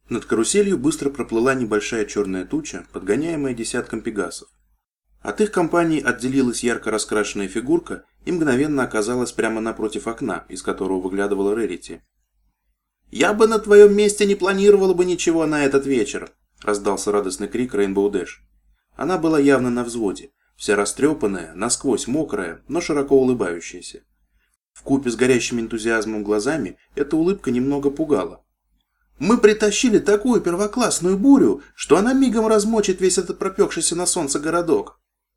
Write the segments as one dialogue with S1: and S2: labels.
S1: Над каруселью быстро проплыла небольшая черная туча, подгоняемая десятком пегасов. От их компании отделилась ярко раскрашенная фигурка и мгновенно оказалась прямо напротив окна, из которого выглядывала Рерити. «Я бы на твоем месте не планировала бы ничего на этот вечер!» – раздался радостный крик Рейнбоу Дэш. Она была явно на взводе, вся растрепанная, насквозь мокрая, но широко улыбающаяся. Вкупе с горящими энтузиазмом глазами эта улыбка немного пугала. «Мы притащили такую первоклассную бурю, что она мигом размочит весь этот пропекшийся на солнце городок!»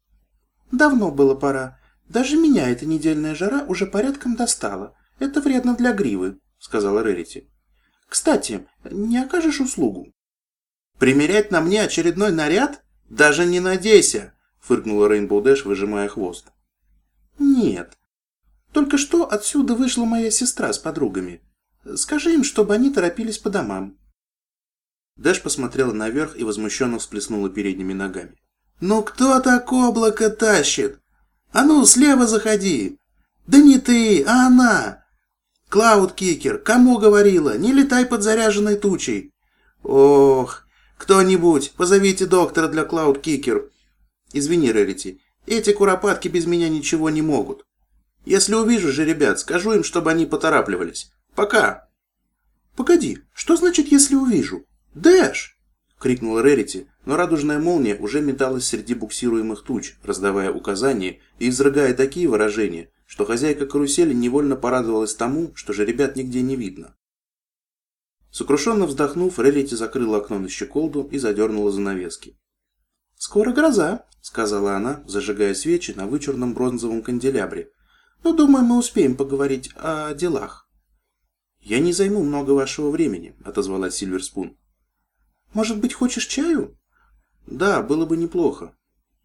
S1: «Давно было пора. Даже меня эта недельная жара уже порядком достала. Это вредно для гривы», — сказала Рерити. «Кстати, не окажешь услугу?» «Примерять на мне очередной наряд? Даже не надейся!» — фыркнула Рейнбоу Дэш, выжимая хвост. «Нет. Только что отсюда вышла моя сестра с подругами. Скажи им, чтобы они торопились по домам». Дэш посмотрела наверх и возмущенно всплеснула передними ногами. «Ну кто так облако тащит? А ну, слева заходи! Да не ты, а она! Клауд-кикер, кому говорила, не летай под заряженной тучей! Ох, кто-нибудь, позовите доктора для Клауд-кикер! Извини, Рерити, эти куропатки без меня ничего не могут. Если увижу же ребят, скажу им, чтобы они поторапливались. Пока!» «Погоди, что значит, если увижу? Дэш!» — крикнула Рерити, но радужная молния уже металась среди буксируемых туч, раздавая указания и изрыгая такие выражения, что хозяйка карусели невольно порадовалась тому, что же ребят нигде не видно. Сокрушенно вздохнув, Рерити закрыла окно на щеколду и задернула занавески. «Скоро гроза», — сказала она, зажигая свечи на вычурном бронзовом канделябре. «Но, думаю, мы успеем поговорить о делах». «Я не займу много вашего времени», — отозвалась Сильверспун. «Может быть, хочешь чаю?» «Да, было бы неплохо».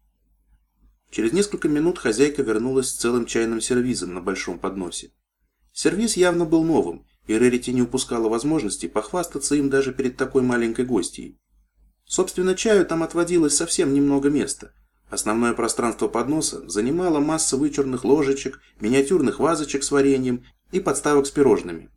S1: Через несколько минут хозяйка вернулась с целым чайным сервизом на большом подносе. Сервиз явно был новым, и Рерити не упускала возможности похвастаться им даже перед такой маленькой гостьей. Собственно, чаю там отводилось совсем немного места. Основное пространство подноса занимала масса вычурных ложечек, миниатюрных вазочек с вареньем и подставок с пирожными.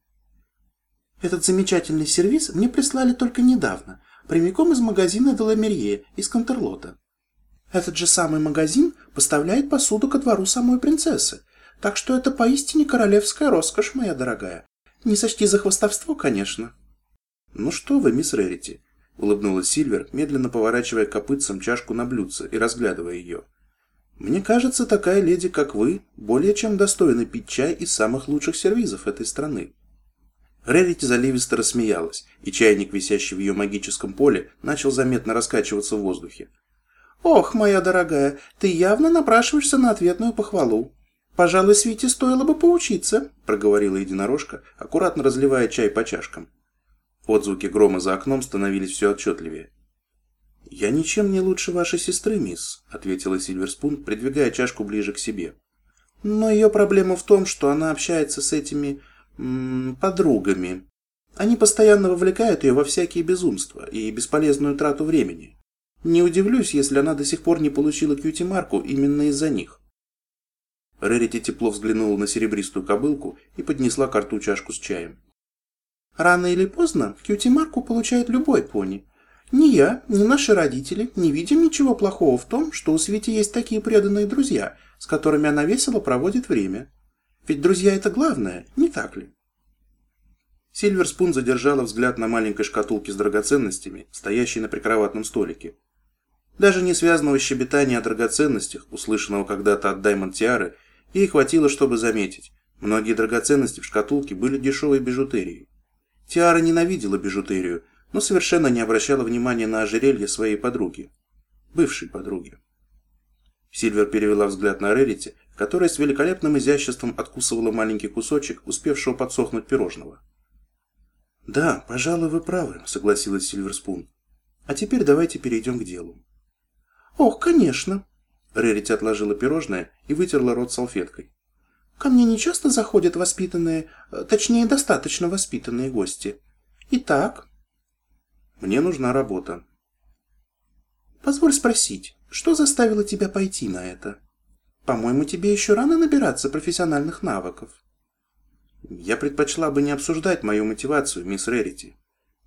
S1: «Этот замечательный сервиз мне прислали только недавно, прямиком из магазина Деламерье из Контерлота. Этот же самый магазин поставляет посуду ко двору самой принцессы, так что это поистине королевская роскошь, моя дорогая. Не сочти за хвастовство, конечно». «Ну что вы, мисс Рерити», — улыбнулась Сильвер, медленно поворачивая копытцем чашку на блюдце и разглядывая ее. «Мне кажется, такая леди, как вы, более чем достойна пить чай из самых лучших сервизов этой страны». Рерити заливисто рассмеялась, и чайник, висящий в ее магическом поле, начал заметно раскачиваться в воздухе. «Ох, моя дорогая, ты явно напрашиваешься на ответную похвалу. Пожалуй, Свите стоило бы поучиться», — проговорила единорожка, аккуратно разливая чай по чашкам. Отзвуки грома за окном становились все отчетливее. «Я ничем не лучше вашей сестры, мисс», — ответила Сильверспун, придвигая чашку ближе к себе. «Но ее проблема в том, что она общается с этими... подругами. Они постоянно вовлекают ее во всякие безумства и бесполезную трату времени. Не удивлюсь, если она до сих пор не получила кьюти-марку именно из-за них». Рерити тепло взглянула на серебристую кобылку и поднесла к рту чашку с чаем. «Рано или поздно кьюти-марку получает любой пони. Ни я, ни наши родители не видим ничего плохого в том, что у Свити есть такие преданные друзья, с которыми она весело проводит время. Ведь друзья — это главное, не так ли?» Сильверспун задержала взгляд на маленькой шкатулке с драгоценностями, стоящей на прикроватном столике. Даже несвязанного щебетания о драгоценностях, услышанного когда-то от Даймонд Тиары, ей хватило, чтобы заметить. Многие драгоценности в шкатулке были дешевой бижутерией. Тиара ненавидела бижутерию, но совершенно не обращала внимания на ожерелье своей подруги. Бывшей подруги. Сильвер перевела взгляд на Рерити, которая с великолепным изяществом откусывала маленький кусочек, успевшего подсохнуть пирожного. «Да, пожалуй, вы правы», — согласилась Сильверспун. «А теперь давайте перейдем к делу». «Ох, конечно!» Рерити отложила пирожное и вытерла рот салфеткой. «Ко мне нечасто заходят воспитанные, точнее, достаточно воспитанные гости. Итак...» «Мне нужна работа». «Позволь спросить, что заставило тебя пойти на это? По-моему, тебе еще рано набираться профессиональных навыков». «Я предпочла бы не обсуждать мою мотивацию, мисс Рерити.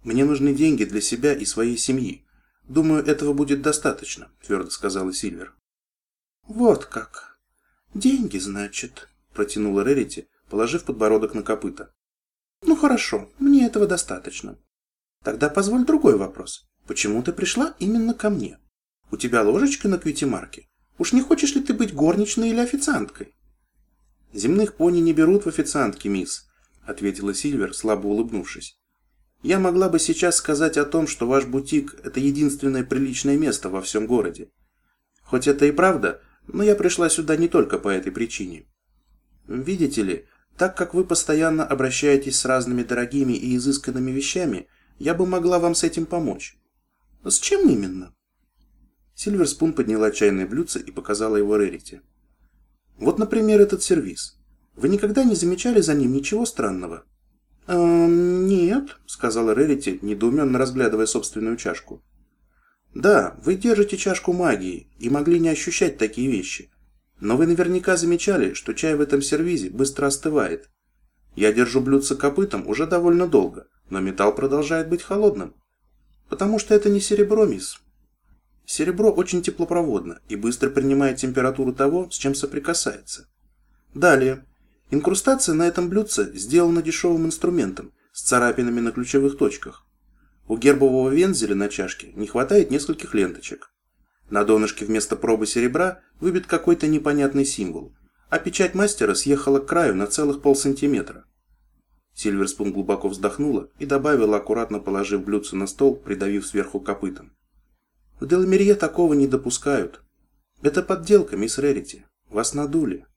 S1: «Мне нужны деньги для себя и своей семьи. Думаю, этого будет достаточно», – твердо сказала Сильвер.
S2: «Вот как. Деньги, значит», – протянула Рерити, положив подбородок на копыта. «Ну хорошо, мне этого достаточно. Тогда позволь другой вопрос. Почему ты пришла именно ко мне? У тебя ложечка на кьюти-марке. Уж не хочешь ли ты быть горничной или официанткой?»
S1: «Земных пони не берут в официантки, мисс», – ответила Сильвер, слабо улыбнувшись. «Я могла бы сейчас сказать о том, что ваш бутик – это единственное приличное место во всем городе. Хоть это и правда, но я пришла сюда не только по этой причине. Видите ли, так как вы постоянно обращаетесь с разными дорогими и изысканными вещами, я бы могла вам с этим помочь».
S2: «С чем именно?»
S1: Сильверспун подняла чайное блюдце и показала его Рерити. «Вот, например, этот сервиз. Вы никогда не замечали за ним ничего странного?»
S2: «Нет», —
S1: сказала Рерити, недоуменно разглядывая собственную чашку. «Да, вы держите чашку магии и могли не ощущать такие вещи. Но вы наверняка замечали, что чай в этом сервизе быстро остывает. Я держу блюдце копытом уже довольно долго, но металл продолжает быть холодным. Потому что это не серебро, мисс. Серебро очень теплопроводно и быстро принимает температуру того, с чем соприкасается. Далее. Инкрустация на этом блюдце сделана дешевым инструментом с царапинами на ключевых точках. У гербового вензеля на чашке не хватает нескольких ленточек. На донышке вместо пробы серебра выбит какой-то непонятный символ, а печать мастера съехала к краю на целых полсантиметра. Сильверспун глубоко вздохнула и добавила, аккуратно положив блюдце на стол, придавив сверху копытом. В Делмерье такого не допускают. Это подделка, мисс Рерити. Вас надули.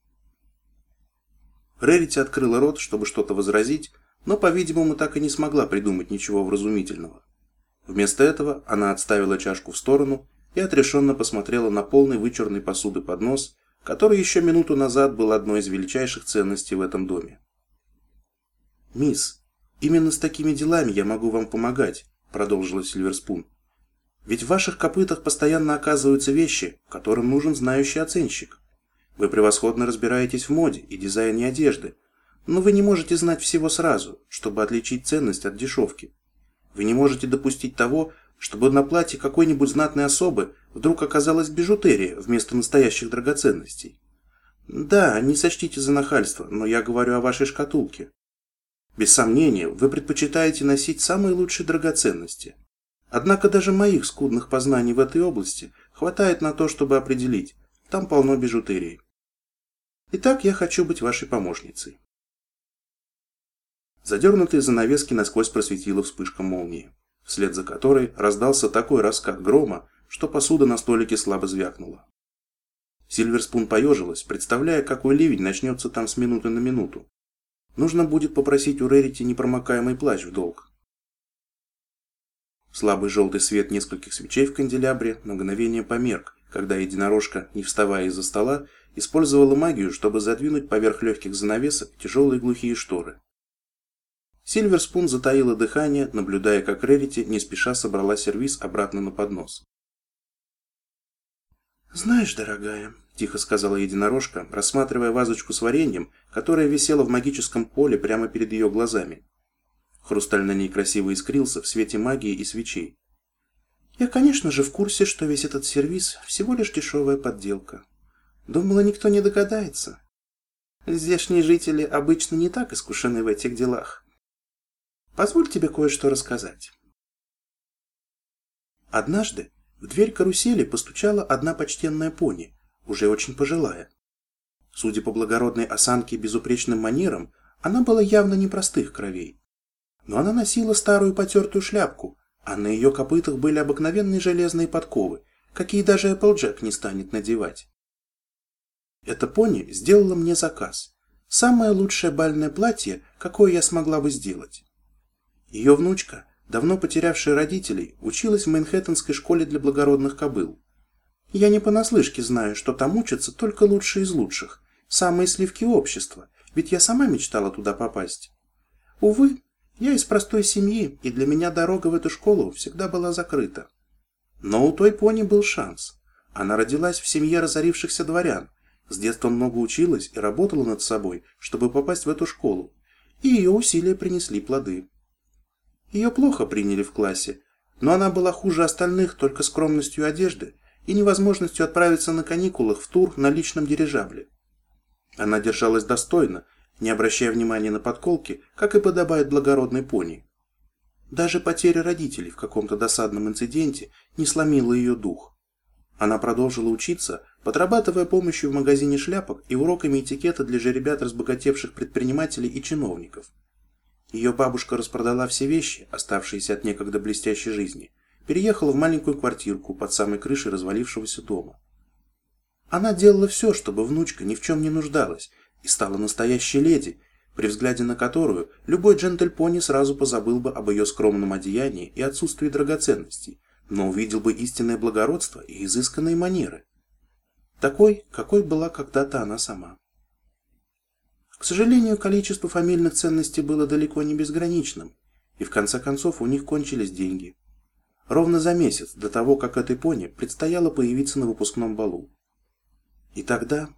S1: Рерити открыла рот, чтобы что-то возразить, но, по-видимому, так и не смогла придумать ничего вразумительного. Вместо этого она отставила чашку в сторону и отрешенно посмотрела на полный вычурной посуды поднос, который еще минуту назад был одной из величайших ценностей в этом доме. «Мисс, именно с такими делами я могу вам помогать», — продолжила Сильверспун. «Ведь в ваших копытах постоянно оказываются вещи, которым нужен знающий оценщик. Вы превосходно разбираетесь в моде и дизайне одежды, но вы не можете знать всего сразу, чтобы отличить ценность от дешевки. Вы не можете допустить того, чтобы на платье какой-нибудь знатной особы вдруг оказалась бижутерия вместо настоящих драгоценностей. Да, не сочтите за нахальство, но я говорю о вашей шкатулке. Без сомнения, вы предпочитаете носить самые лучшие драгоценности. Однако даже моих скудных познаний в этой области хватает на то, чтобы определить, там полно бижутерии. Итак, я хочу быть вашей помощницей». Задернутые занавески насквозь просветила вспышка молнии, вслед за которой раздался такой раскат грома, что посуда на столике слабо звякнула. Сильверспун поежилась, представляя, какой ливень начнется там с минуты на минуту. Нужно будет попросить у Рерити непромокаемый плащ в долг. Слабый желтый свет нескольких свечей в канделябре на мгновение померк, когда единорожка, не вставая из-за стола, использовала магию, чтобы задвинуть поверх легких занавесок тяжелые глухие шторы. Сильверспун затаила дыхание, наблюдая, как Рерити не спеша собрала сервиз обратно на поднос.
S2: «Знаешь, дорогая», —
S1: тихо сказала единорожка, рассматривая вазочку с вареньем, которая висела в магическом поле прямо перед ее глазами. Хрусталь на ней красиво искрился в свете магии и свечей.
S2: «Я, конечно же, в курсе, что весь этот сервиз всего лишь дешевая подделка. Думала, никто не догадается. Здешние жители обычно не так искушены в этих делах. Позволь тебе кое-что рассказать». Однажды в дверь карусели постучала одна почтенная пони, уже очень пожилая. Судя по благородной осанке и безупречным манерам, она была явно непростых кровей. Но она носила старую потертую шляпку, а на ее копытах были обыкновенные железные подковы, какие даже Эпплджек не станет надевать. Эта пони сделала мне заказ. Самое лучшее бальное платье, какое я смогла бы сделать. Ее внучка, давно потерявшая родителей, училась в Манхэттенской школе для благородных кобыл. Я не понаслышке знаю, что там учатся только лучшие из лучших, самые сливки общества, ведь я сама мечтала туда попасть. Увы, я из простой семьи, и для меня дорога в эту школу всегда была закрыта. Но у той пони был шанс. Она родилась в семье разорившихся дворян, с детства много училась и работала над собой, чтобы попасть в эту школу, и ее усилия принесли плоды. Ее плохо приняли в классе, но она была хуже остальных только скромностью одежды и невозможностью отправиться на каникулах в тур на личном дирижабле. Она держалась достойно, не обращая внимания на подколки, как и подобает благородной пони. Даже потеря родителей в каком-то досадном инциденте не сломила ее дух. Она продолжила учиться, подрабатывая помощью в магазине шляпок и уроками этикета для жеребят разбогатевших предпринимателей и чиновников. Ее бабушка распродала все вещи, оставшиеся от некогда блестящей жизни, переехала в маленькую квартирку под самой крышей развалившегося дома. Она делала все, чтобы внучка ни в чем не нуждалась, и стала настоящей леди, при взгляде на которую любой джентльпони сразу позабыл бы об ее скромном одеянии и отсутствии драгоценностей, но увидел бы истинное благородство и изысканные манеры. Такой, какой была когда-то она сама. К сожалению, количество фамильных ценностей было далеко не безграничным, и в конце концов у них кончились деньги. Ровно за месяц до того, как этой пони предстояло появиться на выпускном балу. И тогда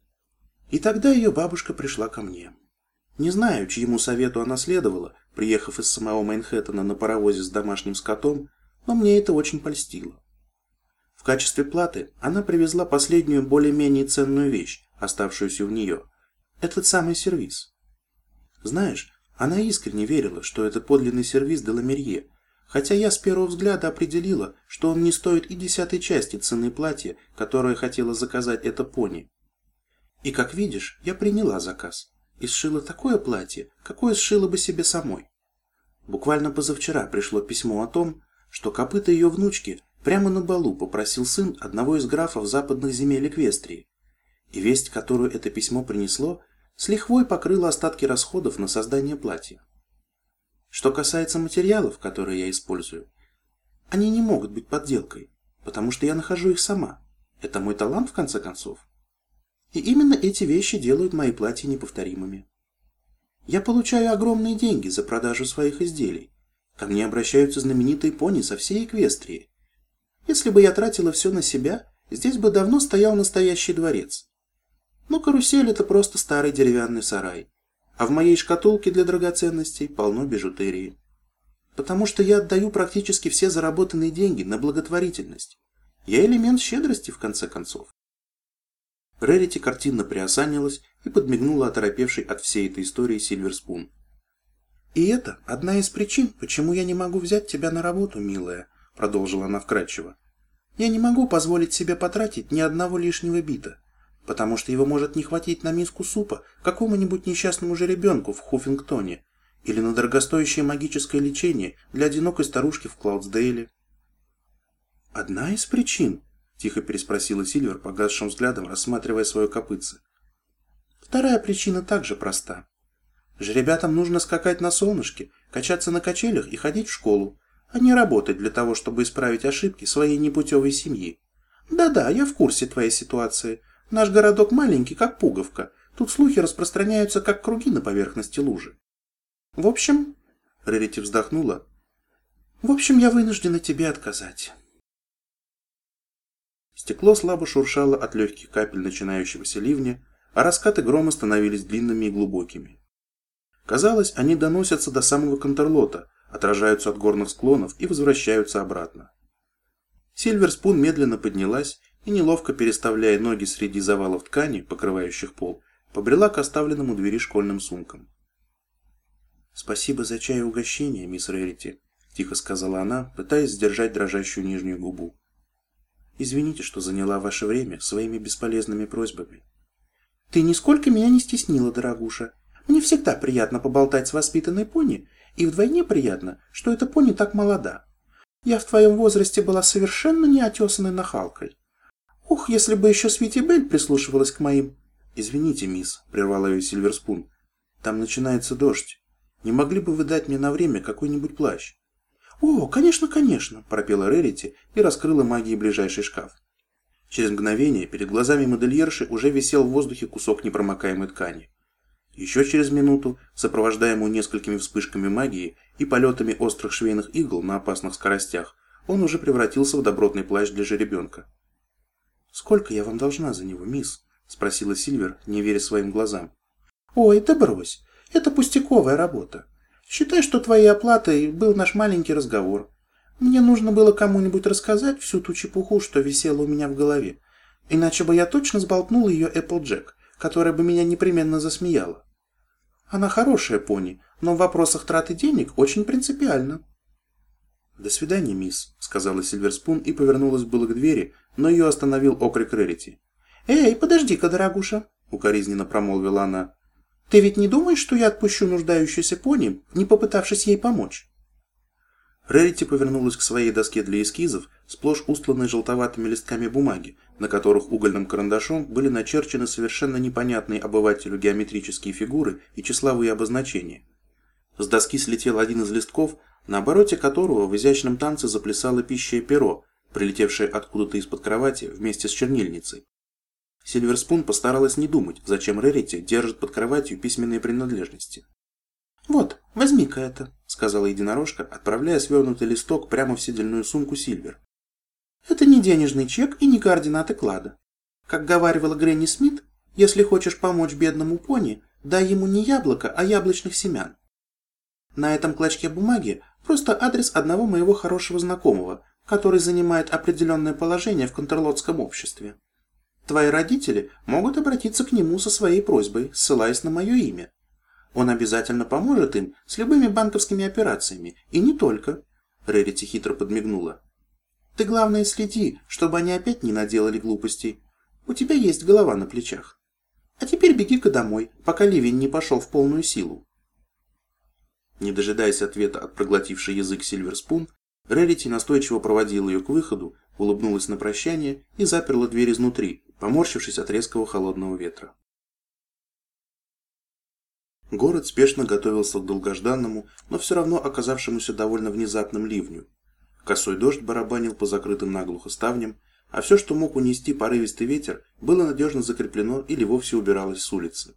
S2: ее бабушка пришла ко мне. Не знаю, чьему совету она следовала, приехав из самого Манхэттена на паровозе с домашним скотом, но мне это очень польстило. В качестве платы она привезла последнюю более-менее ценную вещь, оставшуюся у нее. Этот самый сервиз. Знаешь, она искренне верила, что это подлинный сервиз де Ламерье, хотя я с первого взгляда определила, что он не стоит и 10-й части цены платья, которое хотела заказать эта пони. И, как видишь, я приняла заказ и сшила такое платье, какое сшила бы себе самой. Буквально позавчера пришло письмо о том, что копыта ее внучки прямо на балу попросил сын одного из графов западных земель Эквестрии, и весть, которую это письмо принесло, с лихвой покрыла остатки расходов на создание платья. Что касается материалов, которые я использую, они не могут быть подделкой, потому что я нахожу их сама. Это мой талант, в конце концов. И именно эти вещи делают мои платья неповторимыми. Я получаю огромные деньги за продажу своих изделий. Ко мне обращаются знаменитые пони со всей Эквестрии. Если бы я тратила все на себя, здесь бы давно стоял настоящий дворец. Но карусель — это просто старый деревянный сарай. А в моей шкатулке для драгоценностей полно бижутерии. Потому что я отдаю практически все заработанные деньги на благотворительность. Я элемент щедрости, в конце концов. Рерити картинно приосанилась и подмигнула оторопевшей от всей этой истории Сильверспун. «И это одна из причин, почему я не могу взять тебя на работу, милая», — продолжила она вкратчиво. «Я не могу позволить себе потратить ни одного лишнего бита, потому что его может не хватить на миску супа какому-нибудь несчастному жеребенку в Хуффингтоне или на дорогостоящее магическое лечение для одинокой старушки в Клаудсдейле». «Одна из причин?» — тихо переспросила Сильвер, погасшим взглядом рассматривая свое копытце. «Вторая причина также проста. Жеребятам нужно скакать на солнышке, качаться на качелях и ходить в школу, а не работать для того, чтобы исправить ошибки своей непутевой семьи. Да-да, я в курсе твоей ситуации. Наш городок маленький, как пуговка. Тут слухи распространяются, как круги на поверхности лужи. В общем, Рерити вздохнула, я вынуждена тебе отказать». Стекло слабо шуршало от легких капель начинающегося ливня, а раскаты грома становились длинными и глубокими. Казалось, они доносятся до самого Контерлота, отражаются от горных склонов и возвращаются обратно. Сильверспун медленно поднялась и, неловко переставляя ноги среди завалов ткани, покрывающих пол, побрела к оставленным у двери школьным сумкам. «Спасибо за чай и угощение, мисс Рерити», — тихо сказала она, пытаясь сдержать дрожащую нижнюю губу. «Извините, что заняла ваше время своими бесполезными просьбами». «Ты нисколько меня не стеснила, дорогуша. Мне всегда приятно поболтать с воспитанной пони, и вдвойне приятно, что эта пони так молода. Я в твоем возрасте была совершенно неотесанной нахалкой. Ух, если бы еще Свити Белль прислушивалась к моим...» «Извините, мисс», — прервала ее Сильверспун. «Там начинается дождь. Не могли бы вы дать мне на время какой-нибудь плащ?» «О, конечно, конечно», — пропела Рерити и раскрыла магией ближайший шкаф. Через мгновение перед глазами модельерши уже висел в воздухе кусок непромокаемой ткани. Еще через минуту, сопровождаемую несколькими вспышками магии и полетами острых швейных игл на опасных скоростях, он уже превратился в добротный плащ для жеребенка. «Сколько я вам должна за него, мисс?» — спросила Сильвер, не веря своим глазам. «Ой, да брось, это пустяковая работа. Считай, что твоей оплатой был наш маленький разговор. Мне нужно было кому-нибудь рассказать всю ту чепуху, что висела у меня в голове. Иначе бы я точно сболтнул ее Эпплджек, которая бы меня непременно засмеяла. Она хорошая пони, но в вопросах траты денег очень принципиальна. «До свидания, мисс», — сказала Сильверспун и повернулась было к двери, но ее остановил окрик Рерити. «Эй, подожди-ка, дорогуша», — укоризненно промолвила она. «Ты ведь не думаешь, что я отпущу нуждающуюся пони, не попытавшись ей помочь?» Рерити повернулась к своей доске для эскизов, сплошь устланной желтоватыми листками бумаги, на которых угольным карандашом были начерчены совершенно непонятные обывателю геометрические фигуры и числовые обозначения. С доски слетел один из листков, на обороте которого в изящном танце заплясало пищее перо, прилетевшее откуда-то из-под кровати вместе с чернильницей. Сильверспун постаралась не думать, зачем Рерити держит под кроватью письменные принадлежности. «Вот, возьми-ка это», — сказала единорожка, отправляя свернутый листок прямо в седельную сумку Сильвер. «Это не денежный чек и не координаты клада. Как говаривала Гренни Смит, если хочешь помочь бедному пони, дай ему не яблоко, а яблочных семян. На этом клочке бумаги просто адрес одного моего хорошего знакомого, который занимает определенное положение в контрлотском обществе. Твои родители могут обратиться к нему со своей просьбой, ссылаясь на мое имя. Он обязательно поможет им с любыми банковскими операциями, и не только». Рерити хитро подмигнула. «Ты, главное, следи, чтобы они опять не наделали глупостей. У тебя есть голова на плечах. А теперь беги-ка домой, пока ливень не пошел в полную силу». Не дожидаясь ответа от проглотившей язык Сильверспун, Рерити настойчиво проводила ее к выходу, улыбнулась на прощание и заперла дверь изнутри, поморщившись от резкого холодного ветра. Город спешно готовился к долгожданному, но все равно оказавшемуся довольно внезапным ливню. Косой дождь барабанил по закрытым наглухо ставням, а все, что мог унести порывистый ветер, было надежно закреплено или вовсе убиралось с улицы.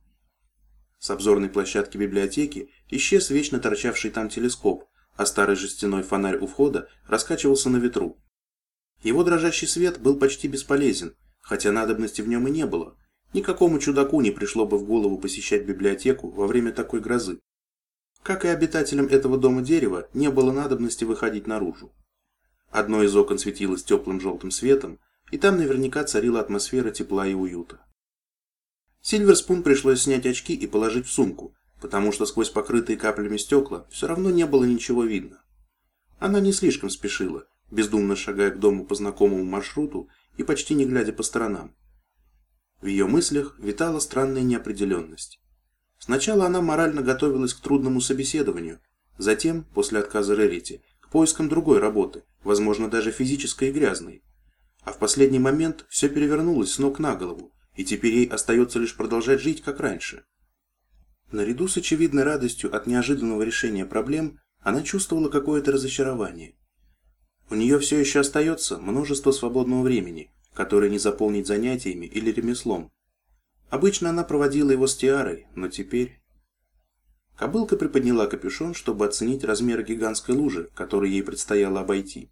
S2: С обзорной площадки библиотеки исчез вечно торчавший там телескоп, а старый жестяной фонарь у входа раскачивался на ветру. Его дрожащий свет был почти бесполезен, хотя надобности в нем и не было. Никакому чудаку не пришло бы в голову посещать библиотеку во время такой грозы. Как и обитателям этого дома дерева, не было надобности выходить наружу. Одно из окон светилось теплым желтым светом, и там наверняка царила атмосфера тепла и уюта. Сильверспун пришлось снять очки и положить в сумку, потому что сквозь покрытые каплями стекла все равно не было ничего видно. Она не слишком спешила, бездумно шагая к дому по знакомому маршруту и почти не глядя по сторонам. В ее мыслях витала странная неопределенность. Сначала она морально готовилась к трудному собеседованию, затем, после отказа Рерити, к поискам другой работы, возможно, даже физической и грязной. А в последний момент все перевернулось с ног на голову, и теперь ей остается лишь продолжать жить, как раньше. Наряду с очевидной радостью от неожиданного решения проблем, она чувствовала какое-то разочарование. У нее все еще остается множество свободного времени, которое не заполнить занятиями или ремеслом. Обычно она проводила его с Тиарой, но теперь... Кобылка приподняла капюшон, чтобы оценить размеры гигантской лужи, которую ей предстояло обойти.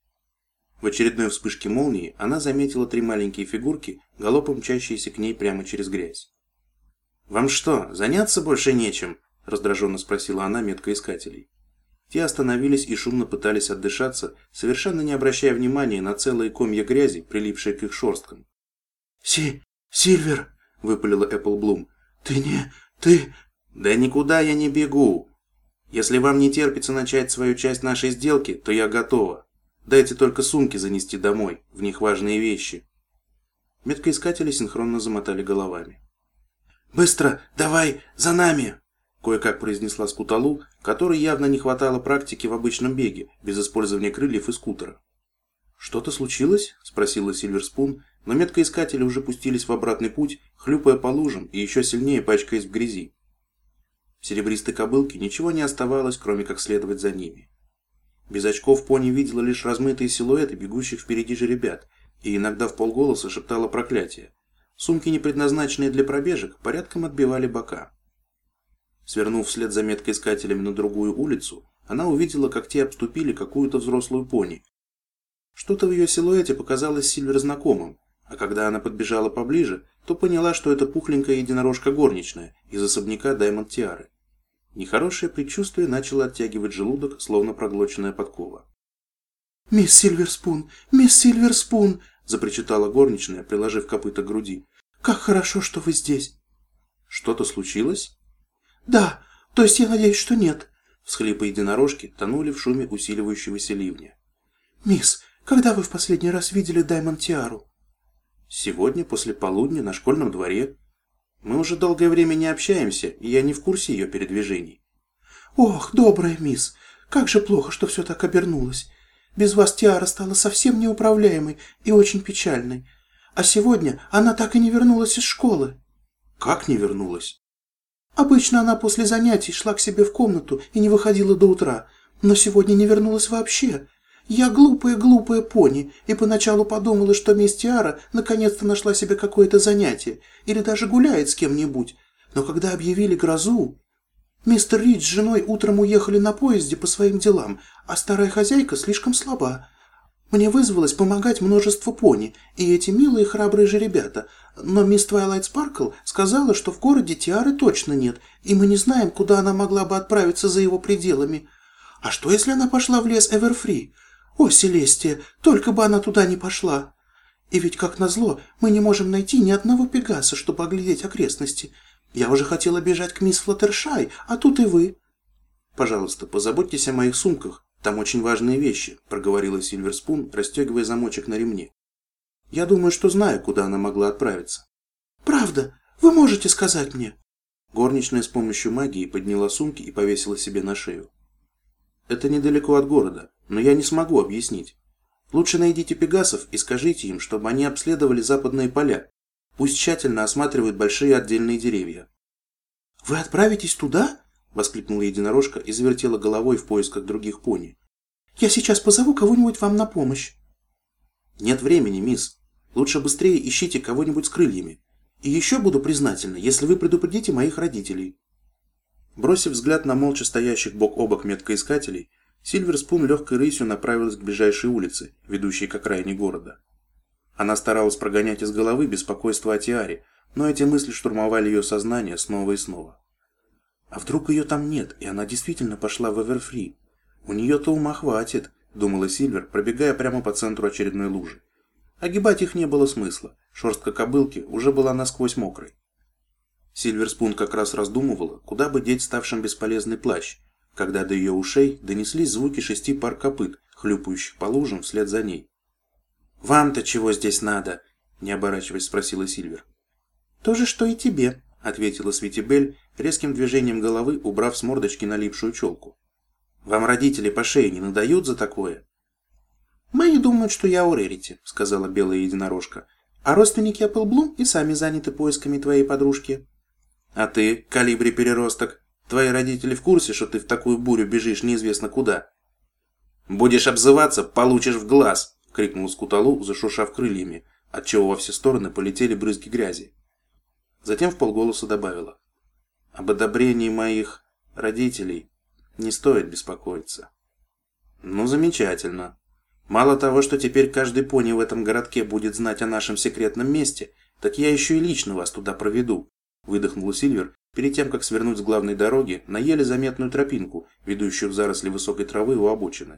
S2: В очередной вспышке молнии она заметила 3 маленькие фигурки, галопом мчащиеся к ней прямо через грязь. «Вам что, заняться больше нечем?» – раздраженно спросила она меткоискателей. Те остановились и шумно пытались отдышаться, совершенно не обращая внимания на целые комья грязи, прилипшие к их шерсткам. «Сильвер!» – выпалила Эпплблум. «Ты...» «Да никуда я не бегу! Если вам не терпится начать свою часть нашей сделки, то я готова. Дайте только сумки занести домой, в них важные вещи». Меткоискатели синхронно замотали головами. «Быстро, давай, за нами!» Кое-как произнесла Скуталу, которой явно не хватало практики в обычном беге, без использования крыльев и скутера. «Что-то случилось?» – спросила Сильверспун, но меткоискатели уже пустились в обратный путь, хлюпая по лужам и еще сильнее пачкаясь в грязи. Серебристой кобылке ничего не оставалось, кроме как следовать за ними. Без очков пони видела лишь размытые силуэты бегущих впереди жеребят и иногда вполголоса шептала проклятие. Сумки, не предназначенные для пробежек, порядком отбивали бока. Свернув вслед за меткоискателями на другую улицу, она увидела, как те обступили какую-то взрослую пони. Что-то в ее силуэте показалось Сильвер знакомым, а когда она подбежала поближе, то поняла, что это пухленькая единорожка горничная из особняка Даймонд Тиары.
S1: Нехорошее предчувствие начало оттягивать желудок, словно проглоченная подкова.
S2: «Мисс Сильверспун! Мисс Сильверспун!» – запричитала горничная, приложив копыто к груди. «Как хорошо, что вы здесь!»
S1: «Что-то случилось?»
S2: «Да, то есть я надеюсь, что нет».
S1: Всхлипы единорожки тонули в шуме усиливающегося ливня.
S2: «Мисс, когда вы в последний раз видели Даймонд Тиару?»
S1: «Сегодня, после полудня, на школьном дворе. Мы уже долгое время не общаемся, и я не в курсе ее передвижений».
S2: «Ох, добрая мисс, как же плохо, что все так обернулось. Без вас Тиара стала совсем неуправляемой и очень печальной. А сегодня она так и не вернулась из школы».
S1: «Как не вернулась?»
S2: «Обычно она после занятий шла к себе в комнату и не выходила до утра, но сегодня не вернулась вообще. Я глупая пони, и поначалу подумала, что мисс Тиара наконец-то нашла себе какое-то занятие или даже гуляет с кем-нибудь. Но когда объявили грозу... Мистер Рид с женой утром уехали на поезде по своим делам, а старая хозяйка слишком слаба. Мне вызвалось помогать множество пони, и эти милые храбрые же ребята. Но мисс Твайлайт Спаркл сказала, что в городе Тиары точно нет, и мы не знаем, куда она могла бы отправиться за его пределами. А что, если она пошла в лес Эверфри? О, Селестия, только бы она туда не пошла. И ведь, как назло, мы не можем найти ни одного пегаса, чтобы оглядеть окрестности. Я уже хотела бежать к мисс Флаттершай, а тут и вы».
S1: «Пожалуйста, позаботьтесь о моих сумках. Там очень важные вещи», – проговорила Сильверспун, расстегивая замочек на ремне. «Я думаю, что знаю, куда она могла отправиться».
S2: «Правда? Вы можете сказать мне?»
S1: Горничная с помощью магии подняла сумки и повесила себе на шею. «Это недалеко от города, но я не смогу объяснить. Лучше найдите пегасов и скажите им, чтобы они обследовали западные поля. Пусть тщательно осматривают большие отдельные деревья».
S2: «Вы отправитесь туда?» –
S1: воскликнула единорожка и завертела головой в поисках других пони.
S2: «Я сейчас позову кого-нибудь вам на помощь».
S1: «Нет времени, мисс. Лучше быстрее ищите кого-нибудь с крыльями. И еще буду признательна, если вы предупредите моих родителей». Бросив взгляд на молча стоящих бок о бок меткоискателей, Сильверспун легкой рысью направилась к ближайшей улице, ведущей к окраине города. Она старалась прогонять из головы беспокойство о Тиаре, но эти мысли штурмовали ее сознание снова и снова. «А вдруг ее там нет, и она действительно пошла в Эверфри? У нее-то ума хватит», — думала Сильвер, пробегая прямо по центру очередной лужи. Огибать их не было смысла, шерстка кобылки уже была насквозь мокрой. Сильверспун как раз раздумывала, куда бы деть ставшим бесполезный плащ, когда до ее ушей донеслись звуки 6 пар копыт, хлюпающих по лужам вслед за ней. «Вам-то чего здесь надо?» – не оборачиваясь, спросила Сильвер.
S2: «То же, что и тебе»,
S1: – ответила Светибель, резким движением головы убрав с мордочки налипшую челку. «Вам родители по шее не надают за такое?»
S2: «Мои думают, что я у Рерити», – сказала белая единорожка. «А родственники Эпплблум и сами заняты поисками твоей подружки».
S1: «А ты, Калибри-переросток, твои родители в курсе, что ты в такую бурю бежишь неизвестно куда?» «Будешь обзываться, получишь в глаз!» — крикнул Скуталу, зашуршав крыльями, отчего во все стороны полетели брызги грязи. Затем вполголоса добавила: «Об одобрении моих родителей не стоит беспокоиться». «Ну, замечательно. Мало того, что теперь каждый пони в этом городке будет знать о нашем секретном месте, так я еще и лично вас туда проведу», — выдохнула Сильвер перед тем, как свернуть с главной дороги на еле заметную тропинку, ведущую в заросли высокой травы у обочины.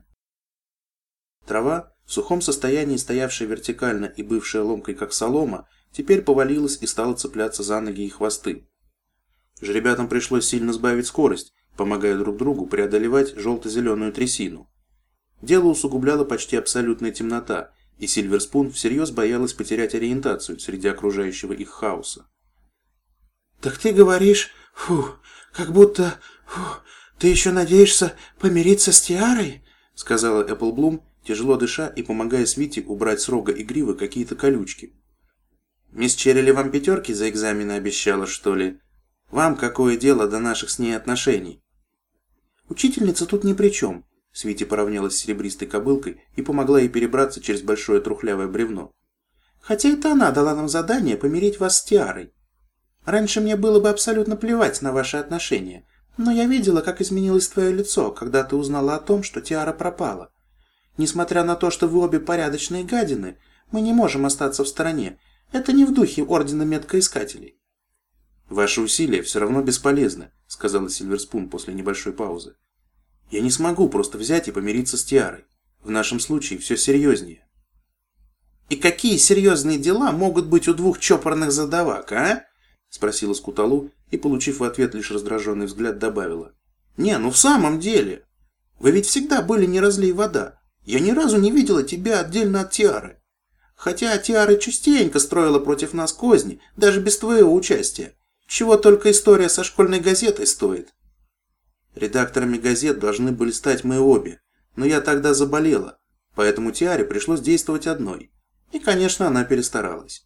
S1: Трава, в сухом состоянии стоявшая вертикально и бывшая ломкой как солома, теперь повалилась и стала цепляться за ноги и хвосты. Жребятам пришлось сильно сбавить скорость, помогая друг другу преодолевать желто-зеленую трясину. Дело усугубляла почти абсолютная темнота, и Сильверспун всерьез боялась потерять ориентацию среди окружающего их хаоса.
S2: «Так ты говоришь, как будто, ты еще надеешься помириться с Тиарой?» — сказала Эпплблум, тяжело дыша и помогая Свити убрать с рога и гривы какие-то колючки. «Мисс Черрили вам 5 за экзамены обещала, что ли? Вам какое дело до наших с ней отношений?» «Учительница тут ни при чем», — Свити поравнялась с серебристой кобылкой и помогла ей перебраться через большое трухлявое бревно. «Хотя это она дала нам задание помирить вас с Тиарой. Раньше мне было бы абсолютно плевать на ваши отношения, но я видела, как изменилось твое лицо, когда ты узнала о том, что Тиара пропала. Несмотря на то, что вы обе порядочные гадины, мы не можем остаться в стороне. Это не в духе Ордена Меткоискателей».
S1: «Ваши усилия все равно бесполезны», — сказала Сильверспун после небольшой паузы. «Я не смогу просто взять и помириться с Тиарой. В нашем случае все серьезнее».
S2: «И какие серьезные дела могут быть у двух чопорных задавак, а?» — спросила Скуталу и, получив в ответ лишь раздраженный взгляд, добавила. «Не, ну в самом деле. Вы ведь всегда были не разлей вода. Я ни разу не видела тебя отдельно от Тиары. Хотя Тиара частенько строила против нас козни, даже без твоего участия. Чего только история со школьной газетой стоит. Редакторами газет должны были стать мы обе, но я тогда заболела, поэтому Тиаре пришлось действовать одной. И, конечно, она перестаралась.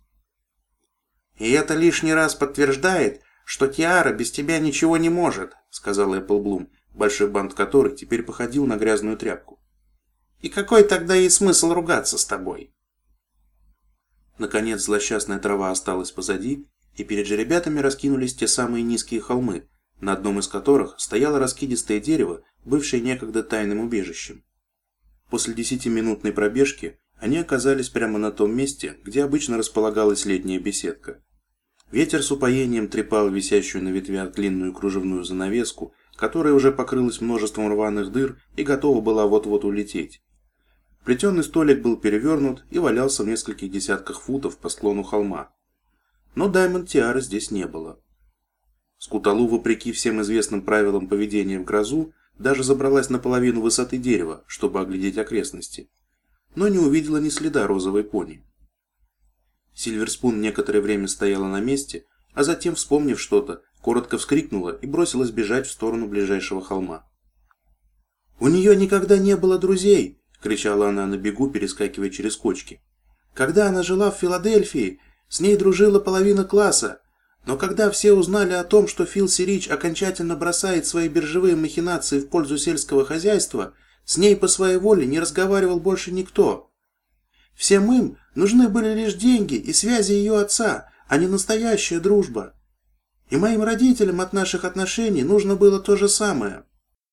S2: И это лишний раз подтверждает, что Тиара без тебя ничего не может, сказала Эпплблум, большой бант которой теперь походил на грязную тряпку. И какой тогда ей смысл ругаться с тобой? Наконец злосчастная трава осталась позади, и перед жеребятами раскинулись те самые низкие холмы, на одном из которых стояло раскидистое дерево, бывшее некогда тайным убежищем. После 10-минутной пробежки они оказались прямо на том месте, где обычно располагалась летняя беседка. Ветер с упоением трепал висящую на ветвях длинную кружевную занавеску, которая уже покрылась множеством рваных дыр и готова была вот-вот улететь. Плетеный столик был перевернут и валялся в нескольких десятках футов по склону холма. Но Даймонд Тиары здесь не было. Скуталу, вопреки всем известным правилам поведения в грозу, даже забралась на половину высоты дерева, чтобы оглядеть окрестности, но не увидела ни следа розовой пони. Сильверспун некоторое время стояла на месте, а затем, вспомнив что-то, коротко вскрикнула и бросилась бежать в сторону ближайшего холма. «У нее никогда не было друзей!» — кричала она на бегу, перескакивая через кочки. «Когда она жила в Филадельфии, с ней дружила половина класса, но когда все узнали о том, что Фил Сирич окончательно бросает свои биржевые махинации в пользу сельского хозяйства, с ней по своей воле не разговаривал больше никто. Всем им нужны были лишь деньги и связи ее отца, а не настоящая дружба. И моим родителям от наших отношений нужно было то же самое».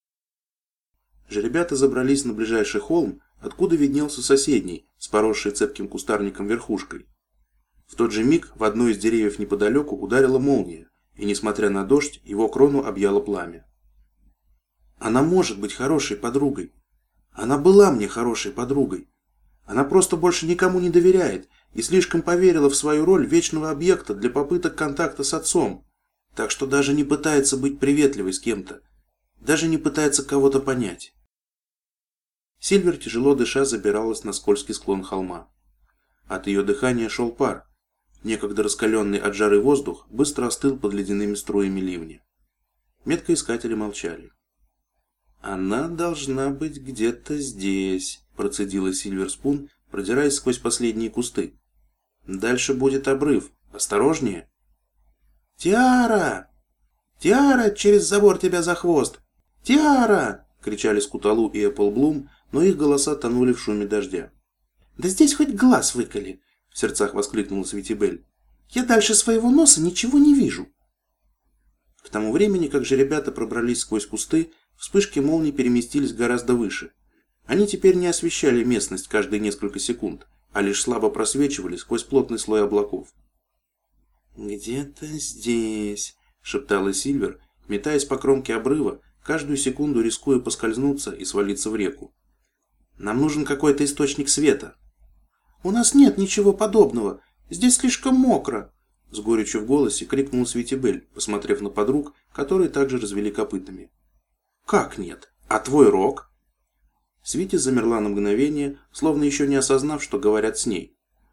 S2: Жеребята забрались на ближайший холм, откуда виднелся соседний, с поросшей цепким кустарником верхушкой. В тот же миг в одно из деревьев неподалеку ударила молния, и, несмотря на дождь, его крону объяло пламя. «Она может быть хорошей подругой. Она была мне хорошей подругой. Она просто больше никому не доверяет и слишком поверила в свою роль вечного объекта для попыток контакта с отцом, так что даже не пытается быть приветливой с кем-то, даже не пытается кого-то понять». Сильвер, тяжело дыша, забиралась на скользкий склон холма. От ее дыхания шел пар. Некогда раскаленный от жары воздух быстро остыл под ледяными струями ливня. Меткоискатели молчали. «Она должна быть где-то здесь», – процедила Сильверспун, продираясь сквозь последние кусты. «Дальше будет обрыв. Осторожнее!» «Тиара! Тиара, через забор тебя за хвост! Тиара!» – кричали Скуталу и Эпплблум, но их голоса тонули в шуме дождя. «Да здесь хоть глаз выколи!» – в сердцах воскликнула Светибель. «Я дальше своего носа ничего не вижу!» К тому времени, как же ребята пробрались сквозь кусты, вспышки молний переместились гораздо выше. Они теперь не освещали местность каждые несколько секунд, а лишь слабо просвечивали сквозь плотный слой облаков. «Где-то здесь», — шептала Сильвер, метаясь по кромке обрыва, каждую секунду рискуя поскользнуться и свалиться в реку. «Нам нужен какой-то источник света». «У нас нет ничего подобного. Здесь слишком мокро», — с горечью в голосе крикнула Светибель, посмотрев на подруг, которые также развели копытами. «Как нет? А твой рог?» Свити замерла на мгновение, словно еще не осознав, что говорят с ней.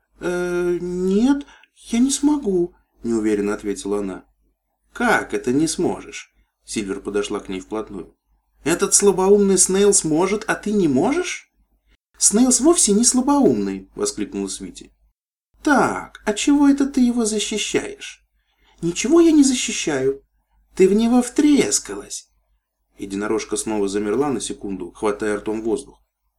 S2: Нет, я не смогу», — неуверенно ответила она. «Как это не сможешь?» Сильвер подошла к ней вплотную. «Этот слабоумный Снейлс может, а ты не можешь?» «Снейлс вовсе не слабоумный», — воскликнула Свити. «Так, а чего это ты его защищаешь?» «Ничего я не защищаю. Ты в него втрескалась». Единорожка снова замерла на секунду, хватая ртом воздух.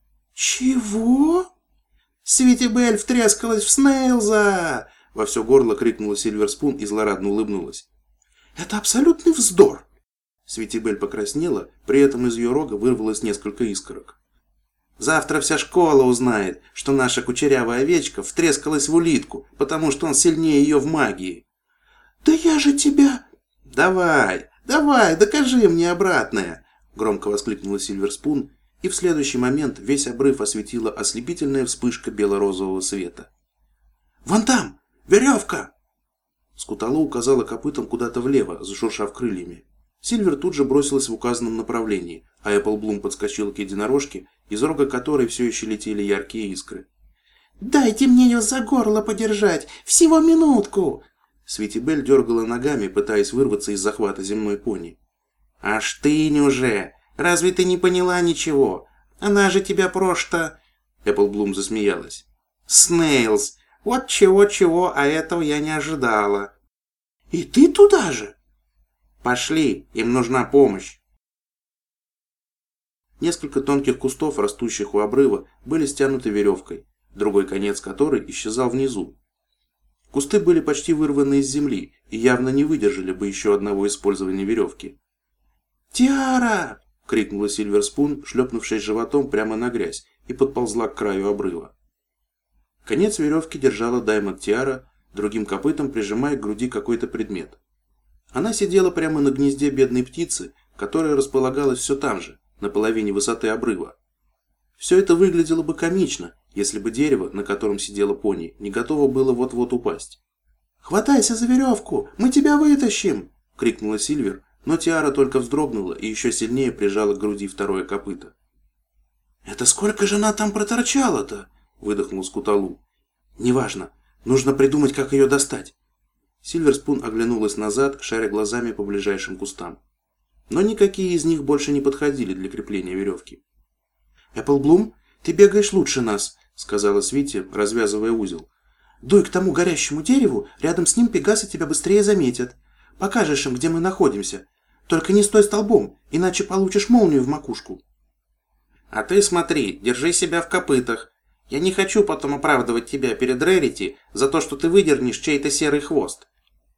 S2: «Чего?» «Светибель втрескалась в Снейлза!» — во все горло крикнула Сильверспун и злорадно улыбнулась. «Это абсолютный вздор!» Светибель покраснела, при этом из ее рога вырвалось несколько искорок. «Завтра вся школа узнает, что наша кучерявая овечка втрескалась в улитку, потому что он сильнее ее в магии». «Да я же тебя...»
S1: «Давай, давай, докажи мне обратное!» Громко воскликнула Сильверспун, и в следующий момент весь обрыв осветила ослепительная вспышка бело-розового света.
S2: «Вон там! Веревка!»
S1: Скутало указала копытом куда-то влево, зашуршав крыльями. Сильвер тут же бросилась в указанном направлении, а Эпплблум подскочила к единорожке, из рога которой все еще летели яркие искры.
S2: «Дайте мне ее за горло подержать! Всего минутку!»
S1: Светибель дергала ногами, пытаясь вырваться из захвата земной пони.
S2: «Аж ты уже! Разве ты не поняла ничего? Она же тебя просто...»
S1: Эпплблум засмеялась.
S2: «Снейлс! Вот чего-чего, а этого я не ожидала!» «И ты туда же?»
S1: «Пошли, им нужна помощь!» Несколько тонких кустов, растущих у обрыва, были стянуты веревкой, другой конец которой исчезал внизу. Кусты были почти вырваны из земли и явно не выдержали бы еще одного использования веревки.
S2: «Тиара!»
S1: — крикнула Сильверспун, шлепнувшись животом прямо на грязь, и подползла к краю обрыва. Конец веревки держала Даймонд Тиара, другим копытом прижимая к груди какой-то предмет. Она сидела прямо на гнезде бедной птицы, которая располагалась все там же, на половине высоты обрыва. Все это выглядело бы комично, если бы дерево, на котором сидела пони, не готово было вот-вот упасть.
S2: «Хватайся за веревку, мы тебя вытащим!»
S1: — крикнула Сильвер, но Тиара только вздрогнула и еще сильнее прижала к груди второе копыто.
S2: «Это сколько же она там проторчала-то?»
S1: — выдохнул Скуталу.
S2: «Неважно, нужно придумать, как ее достать».
S1: Сильверспун оглянулась назад, шаря глазами по ближайшим кустам. Но никакие из них больше не подходили для крепления веревки.
S2: «Эпплблум, ты бегаешь лучше нас», —
S1: сказала Свити, развязывая узел.
S2: «Дуй к тому горящему дереву, рядом с ним пегасы тебя быстрее заметят. Покажешь им, где мы находимся. Только не стой столбом, иначе получишь молнию в макушку».
S1: «А ты смотри, держи себя в копытах. Я не хочу потом оправдывать тебя перед Рерити за то, что ты выдернешь чей-то серый хвост».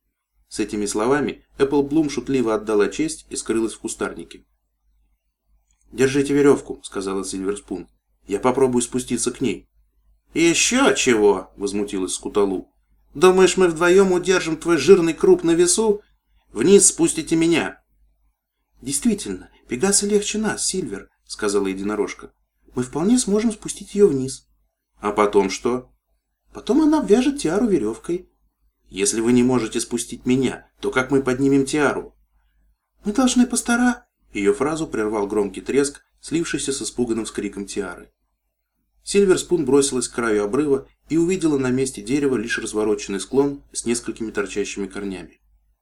S1: С этими словами Эпплблум шутливо отдала честь и скрылась в кустарнике. «Держите веревку», — сказала Сильверспун. «Я попробую спуститься к ней».
S2: «Еще чего?» — возмутилась Скуталу. «Думаешь, мы вдвоем удержим твой жирный круп на весу?
S1: Вниз спустите меня».
S2: «Действительно, пегасы легче нас, Сильвер», — сказала единорожка. «Мы вполне сможем спустить ее вниз».
S1: «А потом что?»
S2: «Потом она обвяжет Тиару веревкой».
S1: «Если вы не можете спустить меня, то как мы поднимем Тиару?»
S2: «Мы должны постараться...»
S1: Ее фразу прервал громкий треск, слившийся с испуганным вскриком Тиары. Сильверспун бросилась к краю обрыва и увидела на месте дерева лишь развороченный склон с несколькими торчащими корнями.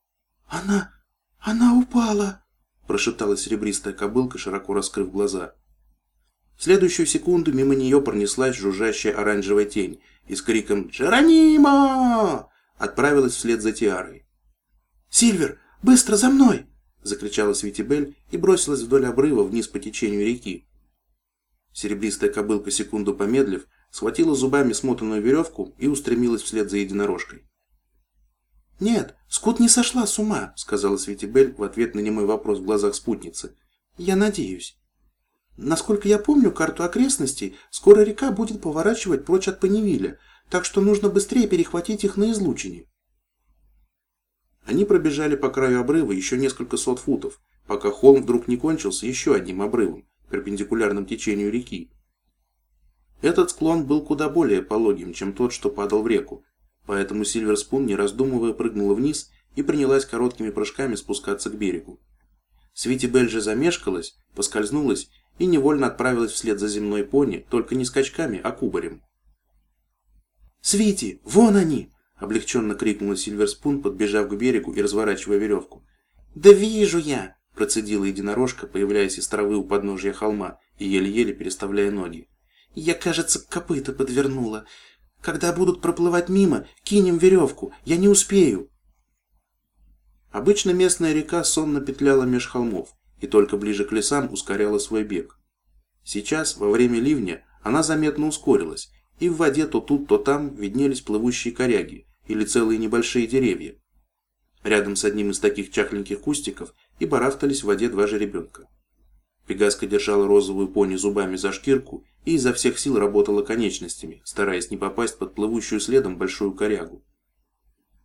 S2: «Она упала!»
S1: – прошептала серебристая кобылка, широко раскрыв глаза. В следующую секунду мимо нее пронеслась жужжащая оранжевая тень и с криком «Джеронимо!» отправилась вслед за Тиарой.
S2: «Сильвер, быстро за мной!»
S1: – закричала Свитибель и бросилась вдоль обрыва вниз по течению реки. Серебристая кобылка, секунду помедлив, схватила зубами смотанную веревку и устремилась вслед за единорожкой.
S2: «Нет, Скут не сошла с ума», — сказала
S1: Свитибель в ответ на немой вопрос в глазах спутницы.
S2: «Я надеюсь. Насколько я помню карту окрестностей, скоро река будет поворачивать прочь от Панивиля, так что нужно быстрее перехватить их на излучине».
S1: Они пробежали по краю обрыва еще несколько сот футов, пока холм вдруг не кончился еще одним обрывом, перпендикулярным течению реки. Этот склон был куда более пологим, чем тот, что падал в реку, поэтому Сильверспун, не раздумывая, прыгнула вниз и принялась короткими прыжками спускаться к берегу. Свитибель же замешкалась, поскользнулась и невольно отправилась вслед за земной пони, только не скачками, а кубарем.
S2: «Свити, вон они!»
S1: — облегченно крикнула Сильверспун, подбежав к берегу и разворачивая веревку.
S2: «Да вижу я!»
S1: — процедила единорожка, появляясь из травы у подножия холма и еле-еле переставляя ноги.
S2: «Я, кажется, копыта подвернула. Когда будут проплывать мимо, кинем веревку. Я не успею».
S1: Обычно местная река сонно петляла меж холмов и только ближе к лесам ускоряла свой бег. Сейчас, во время ливня, она заметно ускорилась, и в воде то тут, то там виднелись плывущие коряги или целые небольшие деревья. Рядом с одним из таких чахленьких кустиков и барахтались в воде два жеребенка. Пегаска держала розовую пони зубами за шкирку и изо всех сил работала конечностями, стараясь не попасть под плывущую следом большую корягу.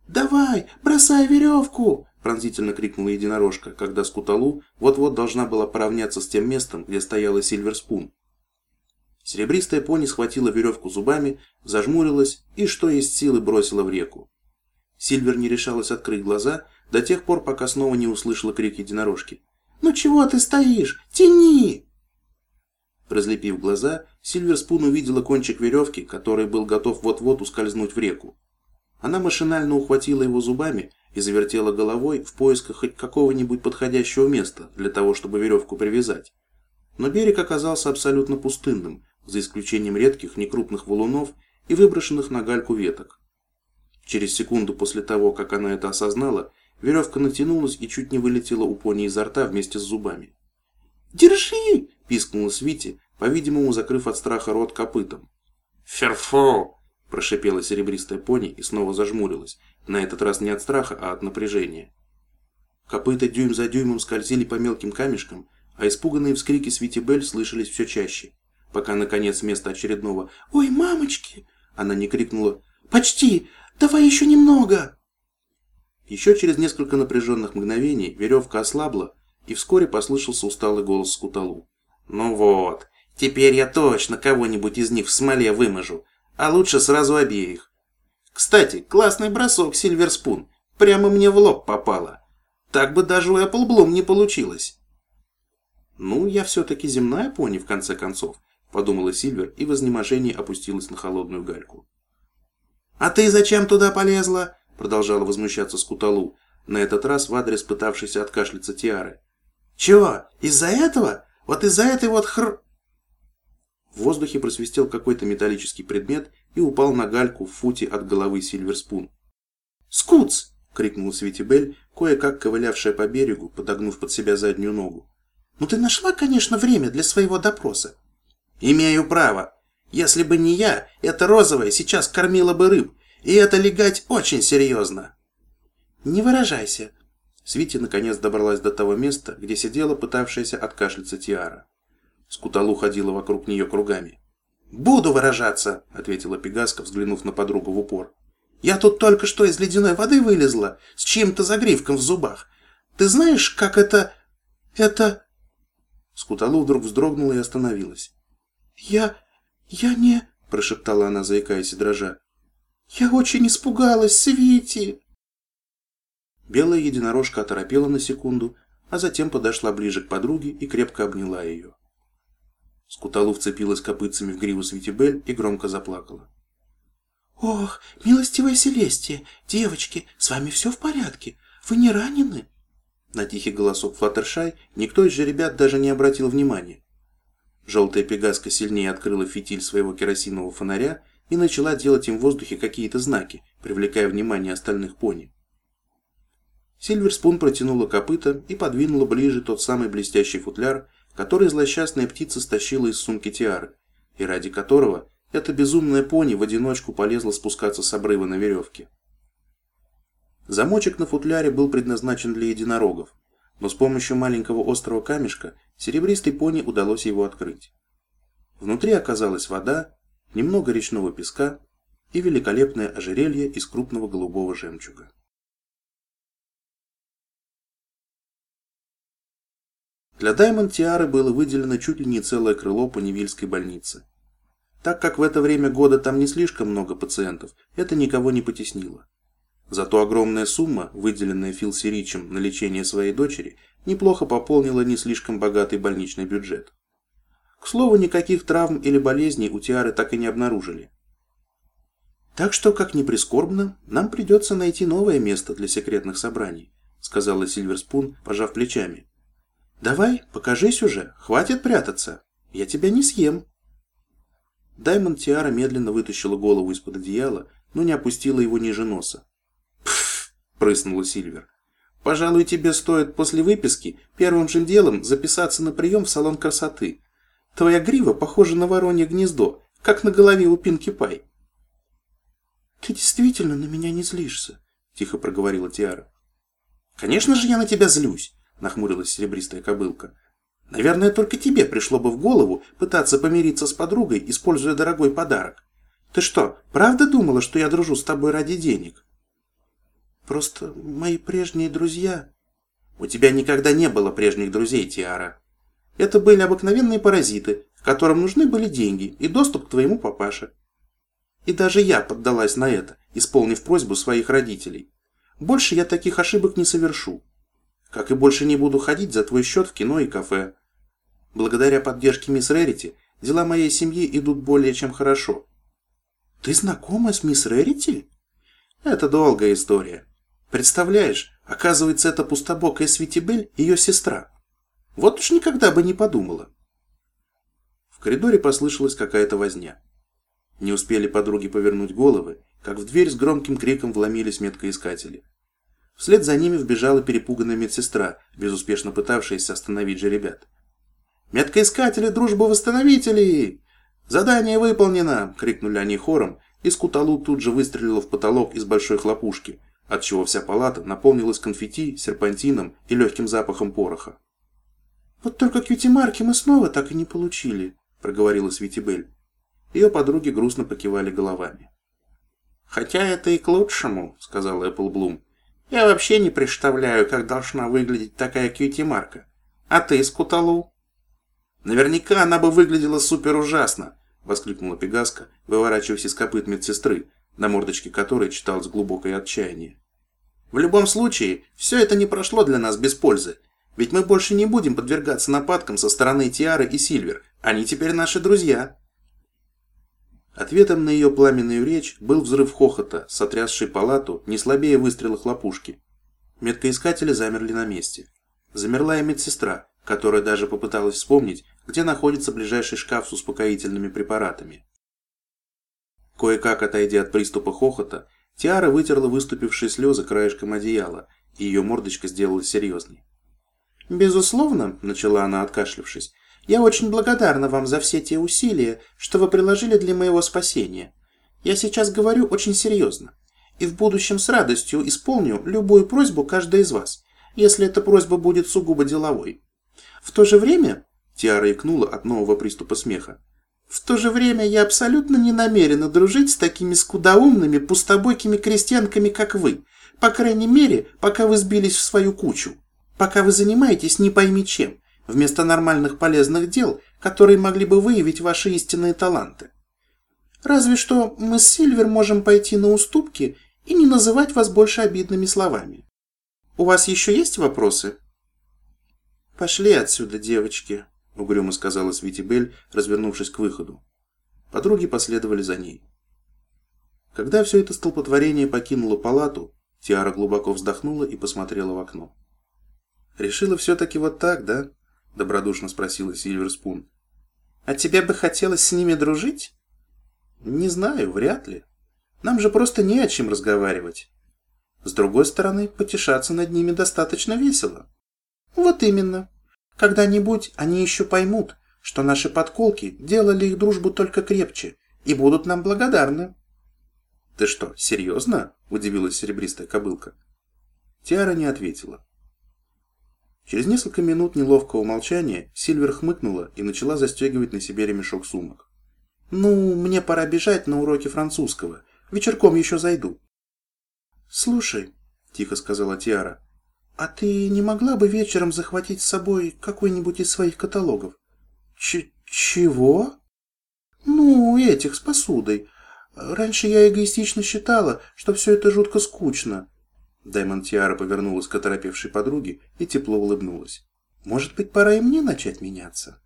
S2: «Давай, бросай веревку!» – пронзительно крикнула единорожка, когда Скуталу вот-вот должна была поравняться с тем местом, где стояла Сильверспун. Серебристая пони схватила веревку зубами, зажмурилась и, что есть силы, бросила в реку. Сильвер не решалась открыть глаза до тех пор, пока снова не услышала крик единорожки. «Ну чего ты стоишь? Тяни!» Разлепив глаза, Сильверспун увидела кончик веревки, который был готов вот-вот ускользнуть в реку. Она машинально ухватила его зубами и завертела головой в поисках хоть какого-нибудь подходящего места для того, чтобы веревку привязать. Но берег оказался абсолютно пустынным, за исключением редких некрупных валунов и выброшенных на гальку веток. Через секунду после того, как она это осознала, веревка натянулась и чуть не вылетела у пони изо рта вместе с зубами. «Держи!» – пискнула Свити, по-видимому, закрыв от страха рот копытом. «Ферфу!» – прошипела серебристая пони и снова зажмурилась, на этот раз не от страха, а от напряжения. Копыта дюйм за дюймом скользили по мелким камешкам, а испуганные вскрики Свити Белль слышались все чаще, пока, наконец, вместо очередного «Ой, мамочки!» она не крикнула «Почти! Давай еще немного!». Еще через несколько напряженных мгновений веревка ослабла, и вскоре послышался усталый голос Скуталу. «Ну вот, теперь я точно кого-нибудь из них в смоле выможу, а лучше сразу обеих. Кстати, классный бросок, Сильверспун, прямо мне в лоб попало. Так бы даже у Эпплблум не получилось». «Ну, я все-таки земная пони, в конце концов», — подумала Сильвер и в изнеможении опустилась на холодную гальку. «А ты зачем туда полезла?» — продолжала возмущаться Скуталу, на этот раз в адрес пытавшейся откашляться Тиары. «Чего, из-за этого? Вот из-за этой вот В воздухе просвистел какой-то металлический предмет и упал на гальку в футе от головы Сильверспун. «Скутс!» — крикнула Свити Белль, кое-как ковылявшая по берегу, подогнув под себя заднюю ногу. «Ну ты нашла, конечно, время для своего допроса». «Имею право. Если бы не я, эта розовая сейчас кормила бы рыб, и это легать очень серьезно». «Не выражайся». Свити наконец добралась до того места, где сидела пытавшаяся откашляться Тиара. Скуталу ходила вокруг нее кругами. «Буду выражаться», — ответила Пегаска, взглянув на подругу в упор. «Я тут только что из ледяной воды вылезла, с чьим-то загривком в зубах. Ты знаешь, как это... Скуталу вдруг вздрогнула и остановилась. «Я не...» – прошептала она, заикаясь и дрожа. «Я очень испугалась, Свити!» Белая единорожка оторопела на секунду, а затем подошла ближе к подруге и крепко обняла ее. Скуталу вцепилась копытцами в гриву Свити Белль и громко заплакала. «Ох, милостивая Селестия, девочки, с вами все в порядке? Вы не ранены?» На тихий голосок Флаттершай никто из жеребят даже не обратил внимания. Желтая Пегаска сильнее открыла фитиль своего керосинового фонаря и начала делать им в воздухе какие-то знаки, привлекая внимание остальных пони. Сильверспун протянула копыта и подвинула ближе тот самый блестящий футляр, который злосчастная птица стащила из сумки Тиары, и ради которого эта безумная пони в одиночку полезла спускаться с обрыва на веревке. Замочек на футляре был предназначен для единорогов, но с помощью маленького острого камешка серебристой пони удалось его открыть. Внутри оказалась вода, немного речного песка и великолепное ожерелье из крупного голубого жемчуга. Для Даймонд Тиары было выделено чуть ли не целое крыло Понивильской больницы. Так как в это время года там не слишком много пациентов, это никого не потеснило. Зато огромная сумма, выделенная Филси Ричем на лечение своей дочери, неплохо пополнила не слишком богатый больничный бюджет. К слову, никаких травм или болезней у Тиары так и не обнаружили. «Так что, как ни прискорбно, нам придется найти новое место для секретных собраний», сказала Сильверспун, пожав плечами. «Давай, покажись уже, хватит прятаться, я тебя не съем». Даймонд Тиара медленно вытащила голову из-под одеяла, но не опустила его ниже носа. «Пф!» – прыснула Сильвер. «Пожалуй, тебе стоит после выписки первым же делом записаться на прием в салон красоты. Твоя грива похожа на воронье гнездо, как на голове у Пинки Пай». «Ты действительно на меня не злишься?» – тихо проговорила Тиара. «Конечно же я на тебя злюсь!» – нахмурилась серебристая кобылка. «Наверное, только тебе пришло бы в голову пытаться помириться с подругой, используя дорогой подарок. Ты что, правда думала, что я дружу с тобой ради денег?» Просто мои прежние друзья... У тебя никогда не было прежних друзей, Тиара. Это были обыкновенные паразиты, которым нужны были деньги и доступ к твоему папаше. И даже я поддалась на это, исполнив просьбу своих родителей. Больше я таких ошибок не совершу. Как и больше не буду ходить за твой счет в кино и кафе. Благодаря поддержке мисс Рерити, дела моей семьи идут более чем хорошо. Ты знакома с мисс Рерити? Это долгая история. Представляешь, оказывается, это пустобокая Свитибель, ее сестра. Вот уж никогда бы не подумала. В коридоре послышалась какая-то возня. Не успели подруги повернуть головы, как в дверь с громким криком вломились меткоискатели. Вслед за ними вбежала перепуганная медсестра, безуспешно пытавшаяся остановить жеребят. «Меткоискатели, дружбу-восстановители! Задание выполнено!» — крикнули они хором, и Скуталу тут же выстрелила в потолок из большой хлопушки, отчего вся палата наполнилась конфетти, серпантином и легким запахом пороха. «Вот только кьюти-марки мы снова так и не получили», — проговорила Свитибель. Ее подруги грустно покивали головами. «Хотя это и к лучшему», — сказала Эпплблум. «Я вообще не представляю, как должна выглядеть такая кьюти-марка. А ты, Скуталу?» «Наверняка она бы выглядела супер ужасно», — воскликнула Пегаска, выворачиваясь из копыт медсестры, на мордочке которой читалось глубокое отчаяние. «В любом случае, все это не прошло для нас без пользы, ведь мы больше не будем подвергаться нападкам со стороны Тиары и Сильвер, они теперь наши друзья». Ответом на ее пламенную речь был взрыв хохота, сотрясший палату не слабее выстрела хлопушки. Меткоискатели замерли на месте. Замерла и медсестра, которая даже попыталась вспомнить, где находится ближайший шкаф с успокоительными препаратами. Кое-как отойдя от приступа хохота, Тиара вытерла выступившие слезы краешком одеяла, и ее мордочка сделалась серьезней. «Безусловно», — начала она, откашлявшись, — «я очень благодарна вам за все те усилия, что вы приложили для моего спасения. Я сейчас говорю очень серьезно, и в будущем с радостью исполню любую просьбу каждой из вас, если эта просьба будет сугубо деловой. В то же время...» — Тиара икнула от нового приступа смеха. «В то же время я абсолютно не намерена дружить с такими скудоумными, пустобойкими крестьянками, как вы, по крайней мере, пока вы сбились в свою кучу, пока вы занимаетесь не пойми чем, вместо нормальных полезных дел, которые могли бы выявить ваши истинные таланты. Разве что мы с Сильвер можем пойти на уступки и не называть вас больше обидными словами. У вас еще есть вопросы?» «Пошли отсюда, девочки», — угрюмо сказала Свитибель, развернувшись к выходу. Подруги последовали за ней. Когда все это столпотворение покинуло палату, Тиара глубоко вздохнула и посмотрела в окно. «Решила все-таки вот так, да?» — добродушно спросила Сильверспун. «А тебе бы хотелось с ними дружить?» «Не знаю, вряд ли. Нам же просто не о чем разговаривать. С другой стороны, потешаться над ними достаточно весело». «Вот именно. Когда-нибудь они еще поймут, что наши подколки делали их дружбу только крепче и будут нам благодарны». «Ты что, серьезно?» — удивилась серебристая кобылка. Тиара не ответила. Через несколько минут неловкого молчания Сильвер хмыкнула и начала застегивать на себе ремешок сумок. «Ну, мне пора бежать на уроки французского. Вечерком еще зайду». «Слушай», — тихо сказала Тиара, — «а ты не могла бы вечером захватить с собой какой-нибудь из своих каталогов?» «Чего?» «Ну, этих, с посудой. Раньше я эгоистично считала, что все это жутко скучно». Даймонд Тиара повернулась к оторопевшей подруге и тепло улыбнулась. «Может быть, пора и мне начать меняться?»